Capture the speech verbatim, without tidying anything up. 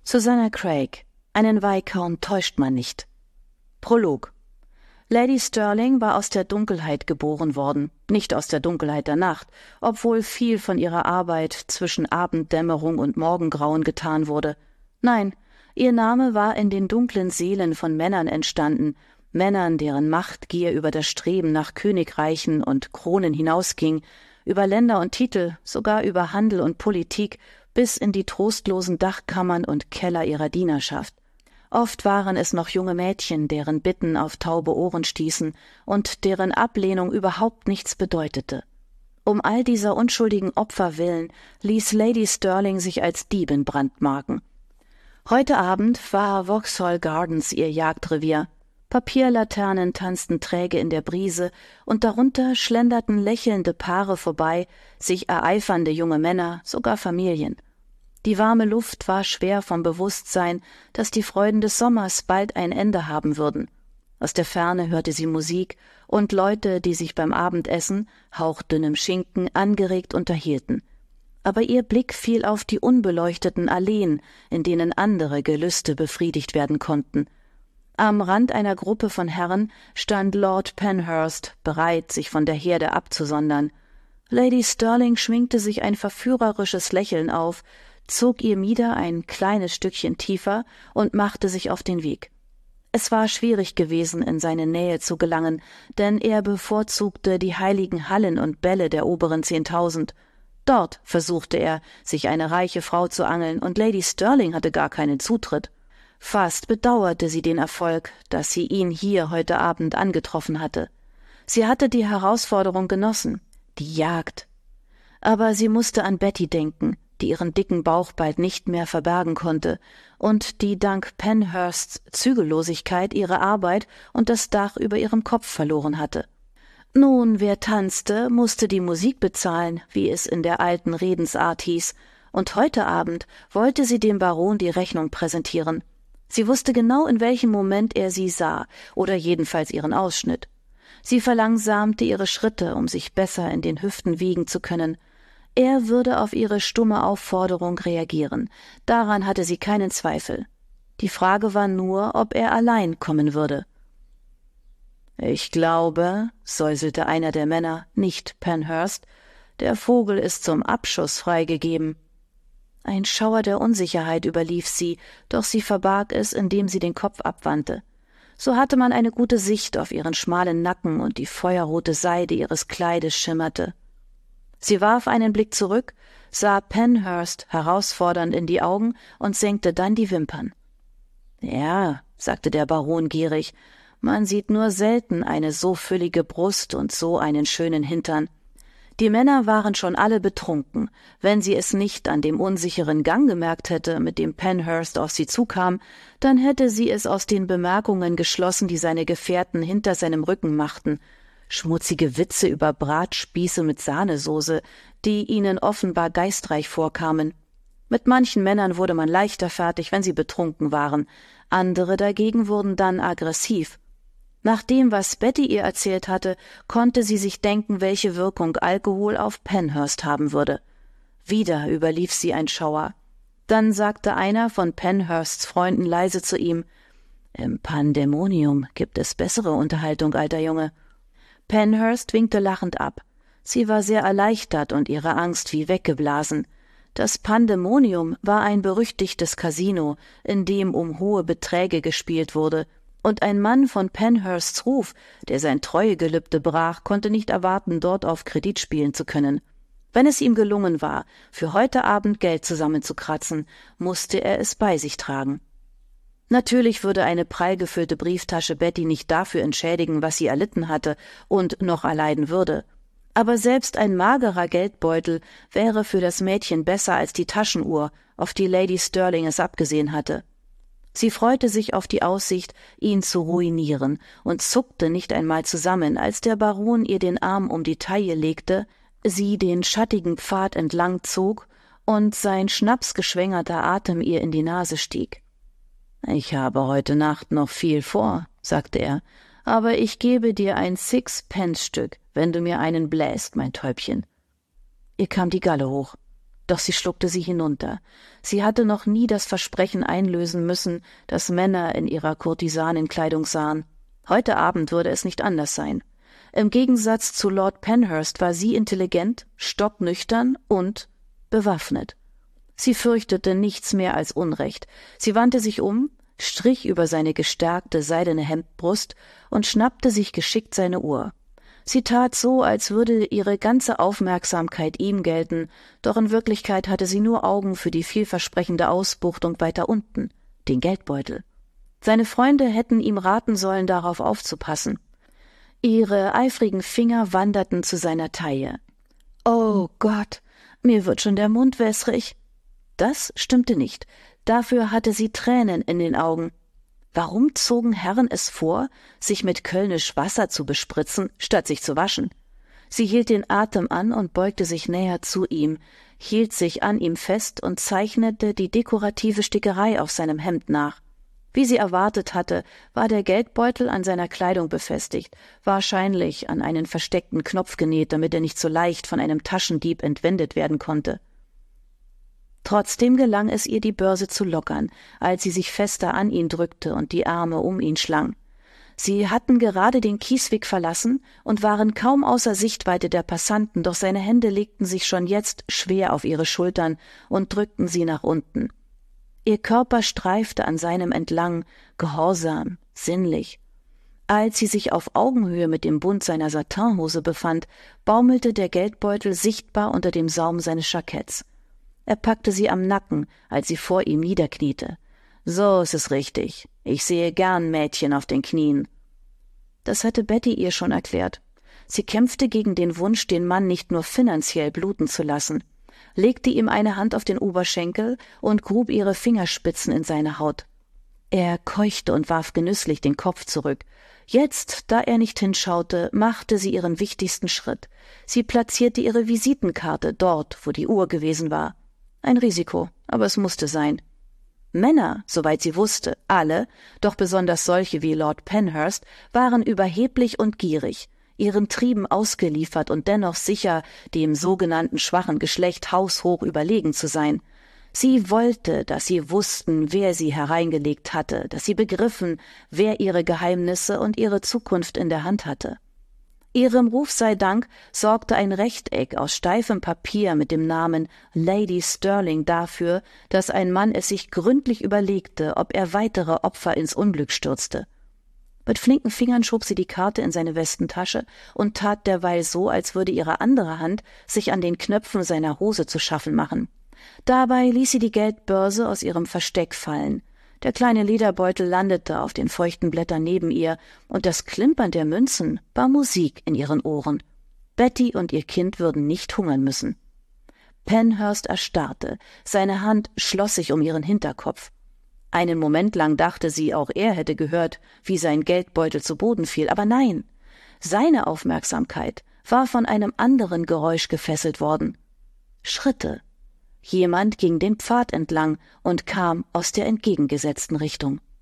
Susanna Craig. Einen Viscount täuscht man nicht. Prolog. Lady Stirling war aus der Dunkelheit geboren worden, nicht aus der Dunkelheit der Nacht, obwohl viel von ihrer Arbeit zwischen Abenddämmerung und Morgengrauen getan wurde. Nein, ihr Name war in den dunklen Seelen von Männern entstanden, Männern, deren Machtgier über das Streben nach Königreichen und Kronen hinausging, über Länder und Titel, sogar über Handel und Politik, bis in die trostlosen Dachkammern und Keller ihrer Dienerschaft. Oft waren es noch junge Mädchen, deren Bitten auf taube Ohren stießen und deren Ablehnung überhaupt nichts bedeutete. Um all dieser unschuldigen Opfer willen ließ Lady Stirling sich als Diebin brandmarken. Heute Abend war Vauxhall Gardens ihr Jagdrevier. Papierlaternen tanzten träge in der Brise, und darunter schlenderten lächelnde Paare vorbei, sich ereifernde junge Männer, sogar Familien. Die warme Luft war schwer vom Bewusstsein, dass die Freuden des Sommers bald ein Ende haben würden. Aus der Ferne hörte sie Musik und Leute, die sich beim Abendessen, hauchdünnem Schinken, angeregt unterhielten. Aber ihr Blick fiel auf die unbeleuchteten Alleen, in denen andere Gelüste befriedigt werden konnten. Am Rand einer Gruppe von Herren stand Lord Penhurst, bereit, sich von der Herde abzusondern. Lady Stirling schminkte sich ein verführerisches Lächeln auf, zog ihr Mieder ein kleines Stückchen tiefer und machte sich auf den Weg. Es war schwierig gewesen, in seine Nähe zu gelangen, denn er bevorzugte die heiligen Hallen und Bälle der oberen Zehntausend. Dort versuchte er, sich eine reiche Frau zu angeln, und Lady Stirling hatte gar keinen Zutritt. Fast bedauerte sie den Erfolg, dass sie ihn hier heute Abend angetroffen hatte. Sie hatte die Herausforderung genossen, die Jagd. Aber sie musste an Betty denken, die ihren dicken Bauch bald nicht mehr verbergen konnte und die dank Penhursts Zügellosigkeit ihre Arbeit und das Dach über ihrem Kopf verloren hatte. Nun, wer tanzte, musste die Musik bezahlen, wie es in der alten Redensart hieß, und heute Abend wollte sie dem Baron die Rechnung präsentieren. Sie wusste genau, in welchem Moment er sie sah, oder jedenfalls ihren Ausschnitt. Sie verlangsamte ihre Schritte, um sich besser in den Hüften wiegen zu können. Er würde auf ihre stumme Aufforderung reagieren, daran hatte sie keinen Zweifel. Die Frage war nur, ob er allein kommen würde. »Ich glaube«, säuselte einer der Männer, nicht Penhurst, »der Vogel ist zum Abschuss freigegeben.« Ein Schauer der Unsicherheit überlief sie, doch sie verbarg es, indem sie den Kopf abwandte. So hatte man eine gute Sicht auf ihren schmalen Nacken, und die feuerrote Seide ihres Kleides schimmerte. Sie warf einen Blick zurück, sah Penhurst herausfordernd in die Augen und senkte dann die Wimpern. »Ja«, sagte der Baron gierig, »man sieht nur selten eine so füllige Brust und so einen schönen Hintern.« Die Männer waren schon alle betrunken. Wenn sie es nicht an dem unsicheren Gang gemerkt hätte, mit dem Penhurst auf sie zukam, dann hätte sie es aus den Bemerkungen geschlossen, die seine Gefährten hinter seinem Rücken machten. Schmutzige Witze über Bratspieße mit Sahnesoße, die ihnen offenbar geistreich vorkamen. Mit manchen Männern wurde man leichter fertig, wenn sie betrunken waren, andere dagegen wurden dann aggressiv. Nach dem, was Betty ihr erzählt hatte, konnte sie sich denken, welche Wirkung Alkohol auf Penhurst haben würde. Wieder überlief sie ein Schauer. Dann sagte einer von Penhursts Freunden leise zu ihm, »Im Pandemonium gibt es bessere Unterhaltung, alter Junge.« Penhurst winkte lachend ab. Sie war sehr erleichtert und ihre Angst wie weggeblasen. Das Pandemonium war ein berüchtigtes Casino, in dem um hohe Beträge gespielt wurde, und ein Mann von Penhursts Ruf, der sein Treuegelübde brach, konnte nicht erwarten, dort auf Kredit spielen zu können. Wenn es ihm gelungen war, für heute Abend Geld zusammenzukratzen, musste er es bei sich tragen. Natürlich würde eine prall gefüllte Brieftasche Betty nicht dafür entschädigen, was sie erlitten hatte und noch erleiden würde. Aber selbst ein magerer Geldbeutel wäre für das Mädchen besser als die Taschenuhr, auf die Lady Stirling es abgesehen hatte. Sie freute sich auf die Aussicht, ihn zu ruinieren, und zuckte nicht einmal zusammen, als der Baron ihr den Arm um die Taille legte, sie den schattigen Pfad entlang zog und sein schnapsgeschwängerter Atem ihr in die Nase stieg. »Ich habe heute Nacht noch viel vor«, sagte er, »aber ich gebe dir ein Six-Pence-Stück, wenn du mir einen bläst, mein Täubchen.« Ihr kam die Galle hoch. Doch sie schluckte sie hinunter. Sie hatte noch nie das Versprechen einlösen müssen, das Männer in ihrer Kurtisanenkleidung sahen. Heute Abend würde es nicht anders sein. Im Gegensatz zu Lord Penhurst war sie intelligent, stocknüchtern und bewaffnet. Sie fürchtete nichts mehr als Unrecht. Sie wandte sich um, strich über seine gestärkte seidene Hemdbrust und schnappte sich geschickt seine Uhr. Sie tat so, als würde ihre ganze Aufmerksamkeit ihm gelten, doch in Wirklichkeit hatte sie nur Augen für die vielversprechende Ausbuchtung weiter unten, den Geldbeutel. Seine Freunde hätten ihm raten sollen, darauf aufzupassen. Ihre eifrigen Finger wanderten zu seiner Taille. »Oh Gott, mir wird schon der Mund wässrig.« Das stimmte nicht. Dafür hatte sie Tränen in den Augen. Warum zogen Herren es vor, sich mit Kölnisch Wasser zu bespritzen, statt sich zu waschen? Sie hielt den Atem an und beugte sich näher zu ihm, hielt sich an ihm fest und zeichnete die dekorative Stickerei auf seinem Hemd nach. Wie sie erwartet hatte, war der Geldbeutel an seiner Kleidung befestigt, wahrscheinlich an einen versteckten Knopf genäht, damit er nicht so leicht von einem Taschendieb entwendet werden konnte. Trotzdem gelang es ihr, die Börse zu lockern, als sie sich fester an ihn drückte und die Arme um ihn schlang. Sie hatten gerade den Kiesweg verlassen und waren kaum außer Sichtweite der Passanten, doch seine Hände legten sich schon jetzt schwer auf ihre Schultern und drückten sie nach unten. Ihr Körper streifte an seinem entlang, gehorsam, sinnlich. Als sie sich auf Augenhöhe mit dem Bund seiner Satinhose befand, baumelte der Geldbeutel sichtbar unter dem Saum seines Jacketts. Er packte sie am Nacken, als sie vor ihm niederkniete. »So ist es richtig. Ich sehe gern Mädchen auf den Knien.« Das hatte Betty ihr schon erklärt. Sie kämpfte gegen den Wunsch, den Mann nicht nur finanziell bluten zu lassen, legte ihm eine Hand auf den Oberschenkel und grub ihre Fingerspitzen in seine Haut. Er keuchte und warf genüsslich den Kopf zurück. Jetzt, da er nicht hinschaute, machte sie ihren wichtigsten Schritt. Sie platzierte ihre Visitenkarte dort, wo die Uhr gewesen war. Ein Risiko, aber es musste sein. Männer, soweit sie wusste, alle, doch besonders solche wie Lord Penhurst, waren überheblich und gierig, ihren Trieben ausgeliefert und dennoch sicher, dem sogenannten schwachen Geschlecht haushoch überlegen zu sein. Sie wollte, dass sie wussten, wer sie hereingelegt hatte, dass sie begriffen, wer ihre Geheimnisse und ihre Zukunft in der Hand hatte. Ihrem Ruf sei Dank sorgte ein Rechteck aus steifem Papier mit dem Namen Lady Stirling dafür, dass ein Mann es sich gründlich überlegte, ob er weitere Opfer ins Unglück stürzte. Mit flinken Fingern schob sie die Karte in seine Westentasche und tat derweil so, als würde ihre andere Hand sich an den Knöpfen seiner Hose zu schaffen machen. Dabei ließ sie die Geldbörse aus ihrem Versteck fallen. Der kleine Lederbeutel landete auf den feuchten Blättern neben ihr, und das Klimpern der Münzen war Musik in ihren Ohren. Betty und ihr Kind würden nicht hungern müssen. Penhurst erstarrte, seine Hand schloss sich um ihren Hinterkopf. Einen Moment lang dachte sie, auch er hätte gehört, wie sein Geldbeutel zu Boden fiel, aber nein, seine Aufmerksamkeit war von einem anderen Geräusch gefesselt worden. Schritte. Jemand ging den Pfad entlang und kam aus der entgegengesetzten Richtung.